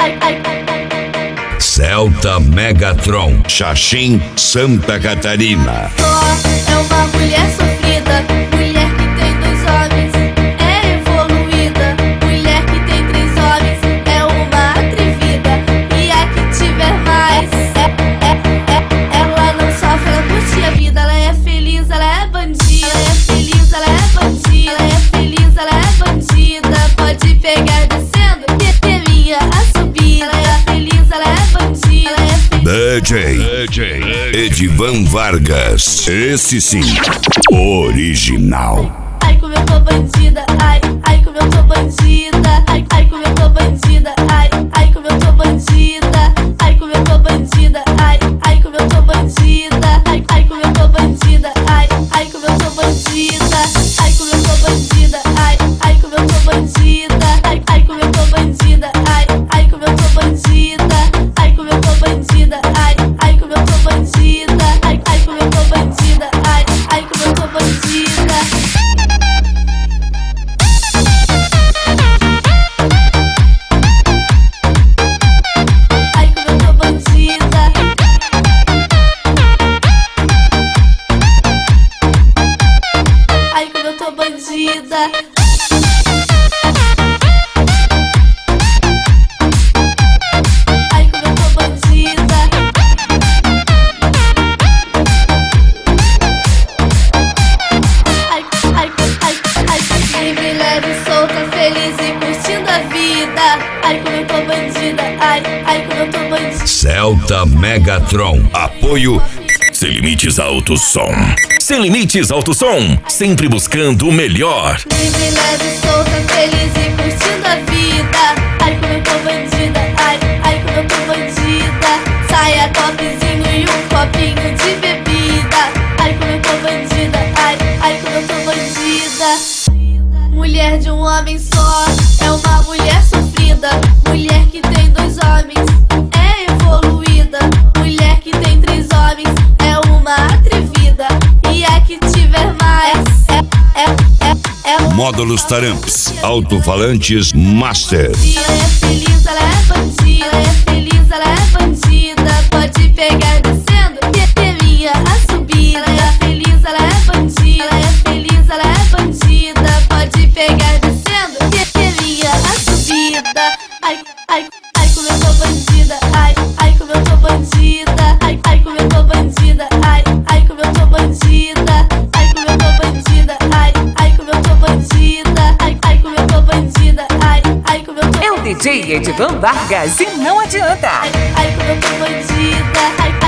Celta Megatron, Xaxim, Santa Catarina. É uma mulher sofrida, mulher que tem 2 homens, é evoluída. Mulher que tem 3 homens, é uma atrevida. E a que tiver mais, ela não sofre, ela curte a vida. Ela é feliz, ela é bandida. Ela é feliz, ela é bandida. Ela é feliz, ela é bandida. Pode pegar descendo, que minha a subir. Ela é feliz, ela é bandida. Ela é DJ Edivan Vargas, esse sim, original. Ai, como eu tô bandida, ai, como eu tô bandida, ai, como eu tô bandida, ai, como eu tô bandida, ai, como eu tô bandida, ai, como eu tô bandida, ai, como eu tô bandida, ai, como eu tô bandida, ai, como eu tô bandida, ai, como eu tô bandida, ai, como eu tô bandida, ai, como eu tô bandida, ai, como eu tô bandida, ai, como eu tô bandida, ai, como eu tô bandida, ai, como eu tô bandida. Ai, como eu tô bandida. Ai, como eu tô bandida. Livre, leve, solta, feliz e curtindo a vida. Ai, como eu tô bandida. Ai, como eu tô bandida. Celta Megatron, apoio Sem Limites Alto Som. Sem Limites Alto Som, sempre buscando o melhor. Livre, leve, solta, feliz e curtindo a vida. Ai, como eu tô bandida. Ai, como eu tô bandida. Saia, topzinho e um copinho de bebida. Ai, como eu tô bandida. Ai, como eu tô bandida. Mulher de um homem só, é uma mulher sofrida. Mulher que tem 2 homens, é evoluída. Mulher que tem 3 homens, é uma atrevida. E a que tiver mais, Módulos Taramps, alto-falantes Master. Ela é feliz, ela é bandida. Ela é feliz, ela é bandida. Pode pegar descendo, que minha a subir. Ela é feliz, ela é bandida. Ela é feliz, ela é bandida. Pode pegar descendo, que minha a subida. Ai, como eu tô bandida. Ai, como eu tô bandida. Ai, como eu tô bandida. Ai, como eu tô bandida. Ai, como eu tô bandida. Ai, como eu tô bandida. Ai, como eu tô bandida. Ai, como eu tô. É o DJ Edivan Vargas e não adianta. Ai, como eu tô bandida.